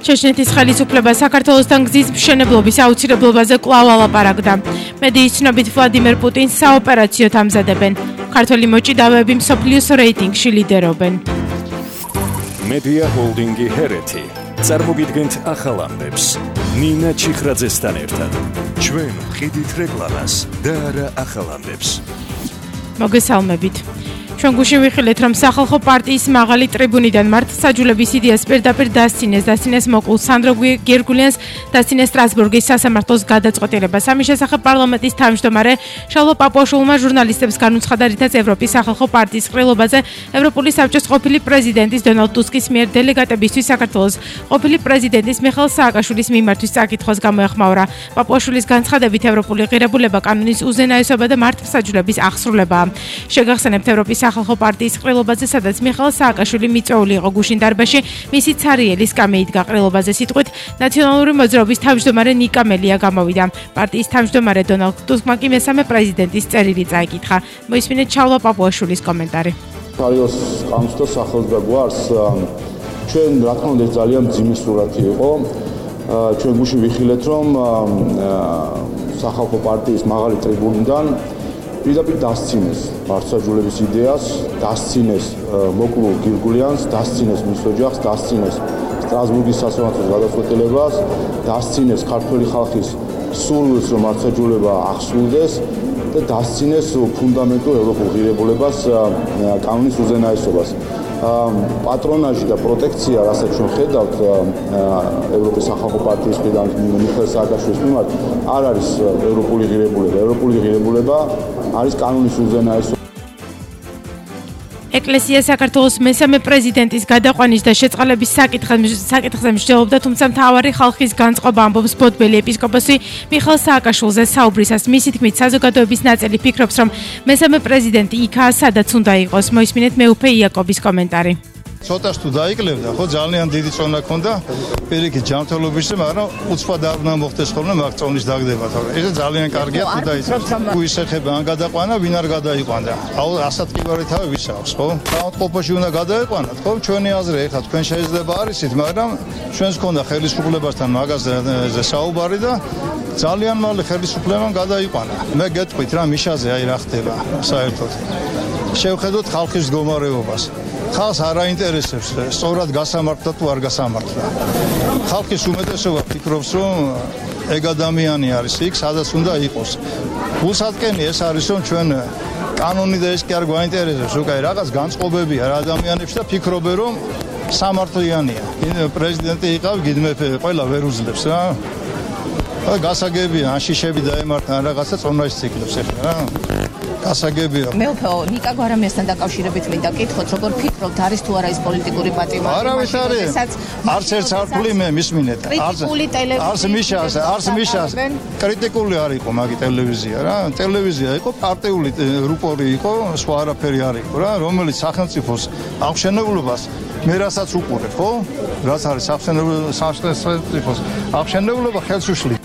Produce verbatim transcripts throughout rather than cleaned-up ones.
ჩეჩნეთის ხელისუფლება საქართველოსთან გზის მშენებლობის აუცილებლობაზე კვლავ ალაპარაკდა. მედიის ცნობით ვლადიმერ პუტინს საოპერაციოდ ამზადებენ. ქართველი მოჭიდავეები მსოფლიოს რეიტინგში ლიდერობენ. მედია ჰოლდინგი ჰერეთი წარმოგიდგენთ ახალ ამბებს. ნინა ჩიხრაძესთან ერთად. ჩვენ ვყიდით რეკლამას და არა ახალ ამბებს. მოგესალმებით. ჩვენ გუშინ ვიხილეთ, რომ სახალხო პარტიის მაღალი ტრიბუნიდან მართლმსაჯულების იდეას პირდაპირ დასცინეს, დასცინეს მოკლ სანდრო გერგულიანს, დასცინეს სტრასბურგის სასამართლოს გადაწყვეტილებას. ამის შესახებ პარლამენტის თავმჯდომარე შალვა პაპუაშვილმა ჟურნალისტებს განუცხადა, რითაც ევროპის სახალხო პარტიის ყრილობაზე ევროპული საბჭოს ყოფილი პრეზიდენტის დონალდ ტუსკის მიერ დელეგატებისთვის საქართველოს ყოფილი პრეზიდენტის მიხეილ სააკაშვილის მიმართვის წაკითხვას გამოეხმაურა. პაპუაშვილის განცხადებით, ევროპული ღირებულება კანონის უზენაესობა და მართლმსაჯულების აღსრულებაა. შეგახსენებთ ევროპის სახალხო პარტიის ყრილობაზე, სადაც მიხეილ სააკაშვილი მიწვეული იყო გუშინ დარბაზში, მისი ცარიელი სკამი იდგა ყრილობაზე სიტყვით, ნაციონალური მოძრაობის თავმჯდომარე ნიკა მელია გამოვიდა. პარტიის თავმჯდომარე დონალდ ტუსკმა კი მესამე პრეზიდენტის წერილი წაიკითხა. მოისმინეთ ჩალვა პაპუაშვილის კომენტარი. პარიოს სკამს და სახელს და გვარს ჩვენ რა თქმა უნდა ძალიან მძიმე სურათი იყო. ჩვენ გუშინ ვიხილეთ, რომ სახალხო პარტიის მაღალი ტრიბუნიდან პირდაპირ დასცინეს მართლმსაჯულების იდეას, დასცინეს მოკლულ გირგულიანს, დასცინეს მის ოჯახს, დასცინეს სტრასბურგის სასამართლოს გადაწყვეტილებას, დასცინეს ქართველი ხალხის სურვილს, რომ მართლმსაჯულება აღსრულდეს და დასცინეს ფუნდამენტურ ევროპულ ღირებულებას, კანონის უზენაესობას. პატრონაჟი და პროტექცია, რასაც ჩვენ ხედავთ ევროპის სახალხო პარტიის მხრიდან მიხეილ სააკაშვილის მიმართ, არ არის ევროპული ღირებულება. ევროპული ღირებულება არის კანონის უზენაესობა. ეკლესია საქართველოს მესამე პრეზიდენტის გადაყვანის და შეწყალების საკითხზე მსჯელობდა, თუმცა მთავარი ხალხის განწყობა ამბობს ბოდბელი ეპისკოპოსი მიხეილ სააკაშვილზე საუბრისას. მისი თქმით, საზოგადოების ნაწილი ფიქრობს, რომ მესამე პრეზიდენტი იქაა, სადაც უნდა იყოს. მოისმინეთ მეუფე იაკობის კომენტარი. ცოტას თუ დაიკლებდა, ხო ძალიან დიდი წონა ქონდა პირიქით ჯანმრთელობის, მაგრამ უცბად არ უნდა მოხდეს ხოლმე მაგ წონის დაგდება, თორე ეს ძალიან კარგია თუ დაიწყოს. თუ ისეხება ან გადაყვანა, ვინ არ გადაიყვანდა. აუ ასად კი ვარითავი ვისაქვს, ხო? საავადმყოფოში უნდა გადაიყვანათ, ხო? ჩვენი აზრი ეხლა თქვენ შეიძლება არისით, მაგრამ ჩვენს ქონდა ხელისუფლებასთან მაგაზე საუბარი და ძალიან მალე ხელისუფლებამ გადაიყვანა. მე გეტყვით რა მიშაზე აი რა ხდება საერთოდ. შევხედოთ ხალხის მდგომარეობას. ხალხს არ აინტერესებს სწორად გასამართლა თუ არ გასამართლა. ხალხის უმეტესობა ფიქრობს, რომ ეგ ადამიანი არის იქ, სადაც უნდა იყოს. გულსატკენი ეს არის, რომ ჩვენ კანონი და ეს კი არ გვაინტერესებს, უკაი რაღაც განწყობებია რა ადამიანებში და ფიქრობენ, რომ სამართლიანია. პრეზიდენტი იყავ, გიდმეფე ყველა ვერ უძლებს რა. გასაგებია, ან შიშები დაემართა, ან რაღაცა წონა ისციკლებს ეხლა რა. გასაგებია. მეუფეო, ნიკა გვარამიასთან დაკავშირებით მინდა კითხოთ, როგორ ფიქრობთ, არის თუ არა ის პოლიტიკური პატიმარი? არავის არის. არც ერთ სარფლი მე მისმინეთ. კრიტიკული ტელევიზია. არც მიშას, არც მიშას. კრიტიკული არ იყო მაგი ტელევიზია რა. ტელევიზია იყო პარტიული რუპორი იყო, სხვა არაფერი არ იყო რა, რომელიც სახელმწიფოს აღშენებლობას მე რასაც უყურებ, ხო? რაც არის სახელმწიფოს აღშენებლობა ხელს უშლი.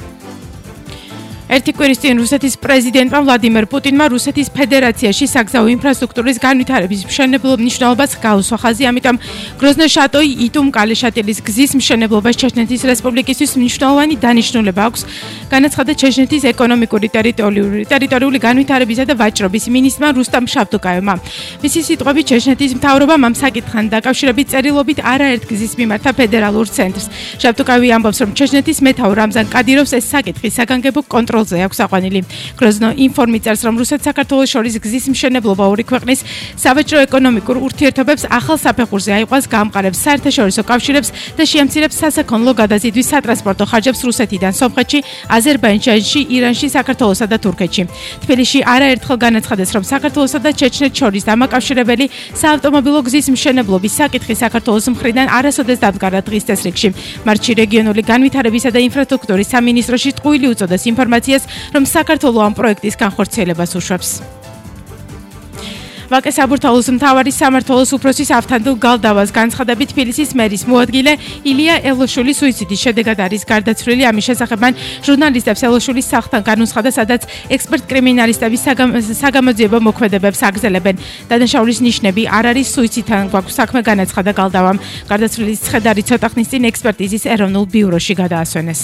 ერთი კვირის წინ რუსეთის პრეზიდენტმა ვლადიმერ პუტინმა რუსეთის ფედერაციაში საგზაო ინფრასტრუქტურის განვითარების მშენებლობის მნიშვნელობას გაუსვა ხაზი, ამიტომ გროზნო-შატოი იტუმ-კალიშატილის გზის მშენებლობას ჩეჩნეთის რესპუბლიკისთვის მნიშვნელოვანი დანიშნულება აქვს, განაცხადა ჩეჩნეთის ეკონომიკური, ტერიტორიული, ტერიტორიული განვითარებისა და ვაჭრობის მინისტრმა რუსტამ შავტუკაევმა. მისი სიტყვებით, ჩეჩნეთის მთავრობამ ამ საკითხთან დაკავშირებით წერილობით არაერთ გზის მიმართა ფედერალურ ცენტრს. შავტუკაევი ამბობს, რომ ჩეჩნეთის მეთაურ რამზან კადიროვს ეს საკითხი საგანგებო კონტროლ აქვს აყვანილი. გროზნო ინფორმი წერს, რომ რუსეთ-საქართველოს შორის გზის მშენებლობა ორი ქვეყნის სავაჭრო-ეკონომიკურ ურთიერთობებს ახალ საფეხურზე აიყვანს, გაამყარებს საერთაშორისო კავშირებს და შეამცირებს სასაქონლო გადაზიდვის სატრანსპორტო ხარჯებს რუსეთიდან სომხეთში, აზერბაიჯანში, ირანში, საქართველოსა და თურქეთში. თბილისში არაერთხელ განაცხადეს, რომ საქართველოსა და ჩეჩნეთს შორის დამაკავშირებელი საავტომობილო გზის მშენებლობის საკითხი საქართველოს მხრიდან არასოდეს დამდგარა დღის წესრიგში. მარტში რეგიონული განვითარებისა და ინფრასტრუქტურის სამინისტროში ტყუილი უწოდეს ინფორმაციას, რომ საქართველოს ამ პროექტის განხორციელებას უშვებს. ვაკე საბურთალოს მთავარი სამმართველოს უფროსის ავთანდილ გალდავას განცხადებით თბილისის მერის მოადგილე ილია ელოშულის სუიციდის შედეგად არის გარდაცვლილი. ამის შესახებ მან ჟურნალისტებს ელოშულის სახლთან განუცხადა, სადაც ექსპერტ კრიმინალისტების საგამოძიებო მოქმედებებს აგრძელებენ. დადანაშაულის ნიშნები არ არის სუიციდთან გვაქვს საქმე, განაცხადა გალდავამ. გარდაცვლილის ცხედარი ცოტა ხნის წინ ექსპერტიზის ეროვნულ ბიუროში გადაასვენეს.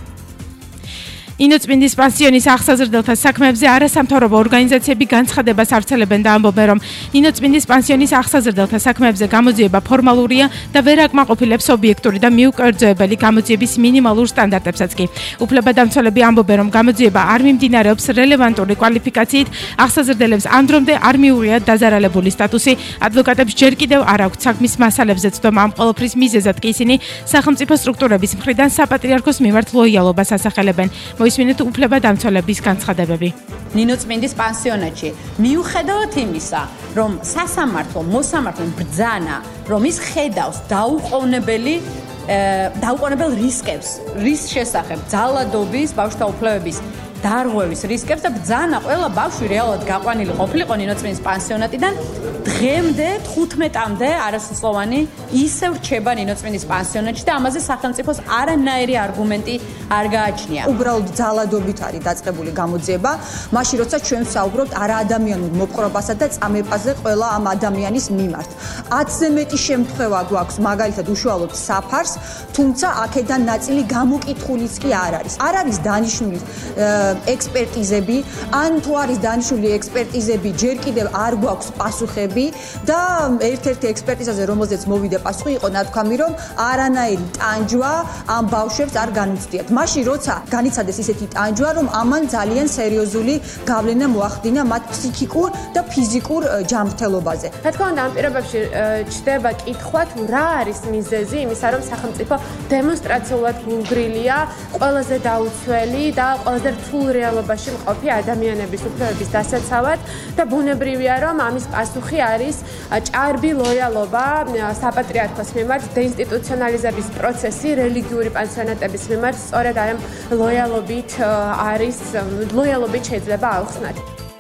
ინოცმინდის პანსიონის აღსაზრდელთა საქმეებზე არასამთავრობო ორგანიზაციები განცხადებას ავრცელებენ და ამბობენ, რომ ინოცმინდის პანსიონის აღსაზრდელთა საქმეებზე გამოძიება ფორმალურია და ვერ აკმაყოფილებს ობიექტური და მიუკერძოებელი გამოძიების მინიმალურ სტანდარტებსაც კი. უფლებადამცველები ამბობენ, რომ გამოძიება არ მიმდინარეობს რელევანტური კვალიფიკაციით, აღსაზრდელებს ამდრომდე არ მიუღიათ დაზარალებული სტატუსი, ადვოკატებს ჯერ კიდევ არ აქვთ საქმის მასალებზე ცდომა. ამ ყველაფრის მიზეზად კი ისინი სახელმწიფო სტრუქტურების მხრიდან საპატრიარქოს მიმართ ლოიალობას ასახელებენ. მოისმინეთ უფლებადამცველების განცხადებები. ნინოწმინდის პანსიონატში მიუხედავად იმისა, რომ სასამართლო მოსამართლე ბრძანა, რომ ის ხედავს დაუყოვნებელი დაუყოვნებელ რისკებს, რის შესახებ ძალადობის, ბავშვთა უფლებების დარღვევის რისკებს და ბრძანა ყველა ბავშვი რეალურად გაყვანილი ყოფილიყო ნინოწმინდის პანსიონატიდან, დღემდე თხუთმეტამდე არასრულოვანი ისევ რჩება ნინოწმინდის პანსიონატში და ამაზე სახელმწიფოს არანაირი არგუმენტი არ გააჩნია. უბრალოდ ძალადობით არის დაწყებული გამოძიება, მაშინ როცა ჩვენ ვსაუბრობთ არაადამიანურ მოპყრობასა და წამეპაზე ყველა ამ ადამიანის მიმართ. ათზე მეტი შემთხვევა გვაქვს მაგალითად უშუალოდ საფარს, თუმცა აქედან ნაწილი გამოკითხულიც კი არ არის. არ არის დანიშნული ექსპერტიზები, ან თუ არის დანიშნული ექსპერტიზები, ჯერ კიდევ არ გვაქვს პასუხები და ერთ-ერთი ექსპერტიზაზე, რომელზეც მოვიდა პასუხი, იყო ნათქვამი, რომ არანაირი ტანჯვა ამ ბავშვებს არ განუცდიათ. მაშინ როცა განიცადეს ისეთი ტანჯვა, რომ ამან ძალიან სერიოზული გავლენა მოახდინა მათ ფსიქიკურ და ფიზიკურ ჯანმრთელობაზე. რა თქმა უნდა, ამ პირობებში ჩდება კითხვა, თუ რა არის მიზეზი იმისა, რომ სახელმწიფო დემონსტრაციულად გულგრილია ყველაზე დაუცველი და ყველაზე რთულ რეალობაში მყოფი ადამიანების უფლებების დასაცავად და ბუნებრივია, რომ ამის პასუხი არის ჭარბი ლოიალობა საპატრიარქოს მიმართ, დეინსტიტუციონალიზების პროცესი რელიგიური პანსიონატების მიმართ, სწორედ ამ ლოიალობით არის ლოიალობით შეიძლება ავხსნათ.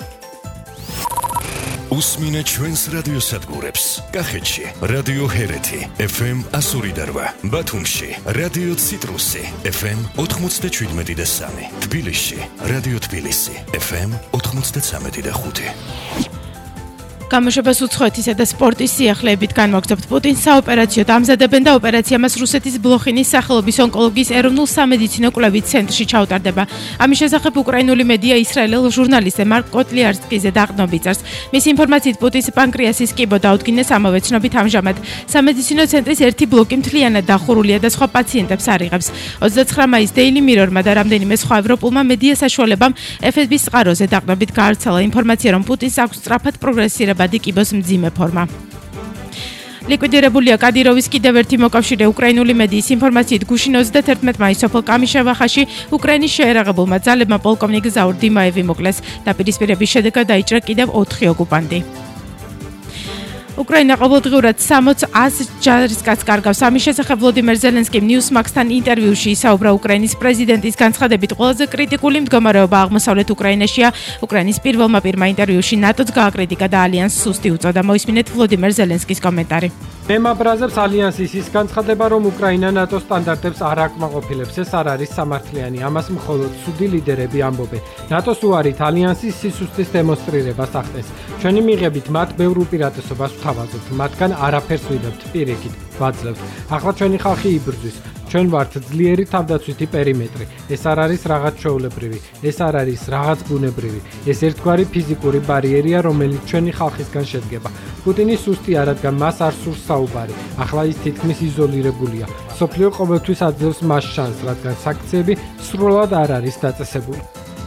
უსმინეთ ჩვენს რადიოსადგურებს. კახეთში რადიო ჰერეთი ეფ ემ ასორი და რვა, ბათუმში რადიო ციტრუსი ეფ ემ ოთხმოცდაშვიდმეტი და სამი, თბილისში რადიო თბილისი ეფ ემ ოთხმოცდაცამეტი და ხუთი. გამოშვებას უცხოეთისა და სპორტის სიახლეებით განვაგრძობთ. პუტინს საოპერაციო დამზადებენ და ოპერაცია მას რუსეთის ბლოხინის სახელობის ონკოლოგიის ეროვნულ სამედიცინო კვლევით ცენტრში ჩაუტარდება. ამის შესახებ უკრაინული მედია ისრაელელ ჟურნალისტზე მარკ კოტლიარსკიზე დაყრდნობით წერს. მის ინფორმაციით პუტინს პანკრეასის კიბო დაუდგინეს ამავე ცნობით ამჟამად. სამედიცინო ცენტრის ერთი ბლოკი მთლიანად დახურულია და სხვა პაციენტებს არ იღებს. ოცდაცხრა მაისს Daily Mirror-მა და რამდენიმე სხვა ევროპულმა მედია საშუალებამ ეფ ეს ბის წყაროზე დაყრდნობით გაავრცელა ინფორმაცია, რომ პუტინს აქვს სწრაფად პროგრესირება ბადი კიბოს მძიმე ფორმა. ლიკვიდირებულია კადიროვის კიდევ ერთი მოკავშირე. უკრაინული მედიის ინფორმაციით გუშინ ოცდათერთმეტ მაისს სოფელ კამიშევახაში უკრაინის შეერაღებულმა ძალებმა პოლკოვნიკ ზაურ დიმაევი მოკლეს. დაპირისპირების შედეგად დაიჭრა კიდევ ოთხი ოკუპანტი. უკრაინა ყოველდღიურად სამოცს ას ჯარისკაცს კარგავს. ამის შესახებ ვლოდიმერ ზელენსკიმ ნიუსმაქსთან ინტერვიუში ისაუბრა. უკრაინის პრეზიდენტის განცხადებით ყველაზე კრიტიკული მდგომარეობა აღმოსავლეთ უკრაინაშია. უკრაინის პირველმა პირმა ინტერვიუში ნატოს გააკრიტიკა და ალიანსს სუსტი უწოდა. მოისმინეთ ვლოდიმერ ზელენსკის კომენტარი. მემაბრაზებს ალიანსის ის განცხადება, რომ უკრაინა ნატოს სტანდარტებს არ აკმაყოფილებს, ეს არ არის სამართლიანი. ამას მხოლოდ ცუდი ლიდერები ამბობენ. ნატოს უარით ალიანსის სისუსტის დემონსტრირებას ახდენს. ჩვენი მიღებით მათ ბევრ უპირატესობას ვთავაზობთ, მათგან არაფერს ვიღებთ, პირიქით ვაძლევთ. ახლა ჩვენი ხალხი იბრძვის. ჩვენ ვართ ძლიერი თავდაცვითი პერიმეტრი. ეს არ არის რაღაც ჩვეულებრივი, ეს არ არის რაღაც ბუნებრივი. ეს ერთგვარი ფიზიკური ბარიერია, რომელიც ჩვენი ხალხისგან შედგება. პუტინის სუსტი არ, რადგან მას არ სურს საუბარი. ახლა ის თითქმის იზოლირებულია. სოფლიო ყოველთვის აძლევს მას შანსს, რადგან საქციები სრულად არ არის დაწესებული.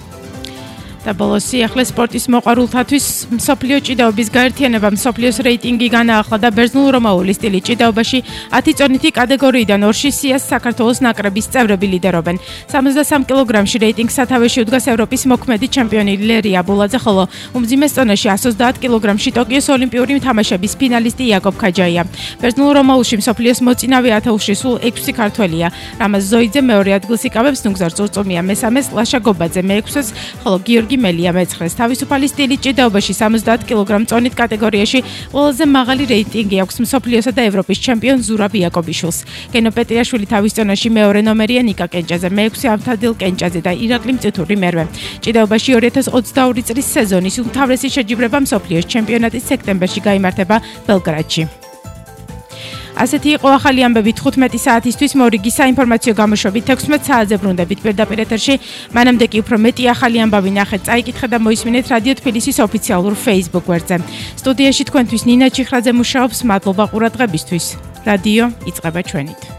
და ბოლოს სიახლე სპორტის მოყვარულთათვის მსოფლიო ჭიდაობის გაერთიანება მსოფლიოს რეიტინგი განაახლა და ბერძნულ-რომაული სტილის ჭიდაობაში ათი წონითი კატეგორიიდან ორში სიას საქართველოს ნაკრების წევრები ლიდერობენ. სამოცდასამ კილოგრამში რეიტინგს სათავეში უდგას ევროპის მოქმედი ჩემპიონი ლერი აბულაძე, ხოლო უმძიმეს წონაში ას ოცდაათ კილოგრამში ტოკიოს ოლიმპიური თამაშების ფინალისტი იაკობ ქაჯაია. ბერძნულ-რომაულში მსოფლიოს მოწინავე ათეულში სულ ექვსი ქართველია. რამაზ ზოიძე მეორე ადგილს იკავებს, ნუგზარ წურწუმია მესამეს, ლაშა გობაძე მეექვსეს, ხოლო გიორგი გიორგი მელია მეცხრეს. თავისუფალი სტილით ჭიდაობაში სამოცდაათ კილოგრამ წონით კატეგორიაში ყველაზე მაღალი რეიტინგი აქვს მსოფლიოსა და ევროპის ჩემპიონ ზურაბ იაკობიშვილს. გენო პეტრიაშვილი თავის წონაში მეორე ნომერია ნიკა კენჭაძე, მეექვსე ავთადილ კენჭაძე და ირაკლი მწითური მერვე. ჭიდაობაში ორი ათას ოცდაორი წლის სეზონის უმთავრესი შეჯიბრება მსოფლიოს ჩემპიონატის სექტემბერში გაიმართება ბელგრადში. ასეთი იყო ახალი ამბები თხუთმეტი საათისთვის მორიგი საინფორმაციო გამოშვებით ექვსმეტ საათზე ბრუნდებით პირდაპირ ეთერში. მანამდე კი უფრო მეტი ახალი ამბავი ნახეთ, წაიკითხეთ და მოისმინეთ რადიო თბილისის ოფიციალურ Facebook გვერდზე. სტუდიაში თქვენთვის ნინა ჩიხრაძე მუშაობს, მადლობა ყურადღებისთვის. რადიო იწყება ჩვენით.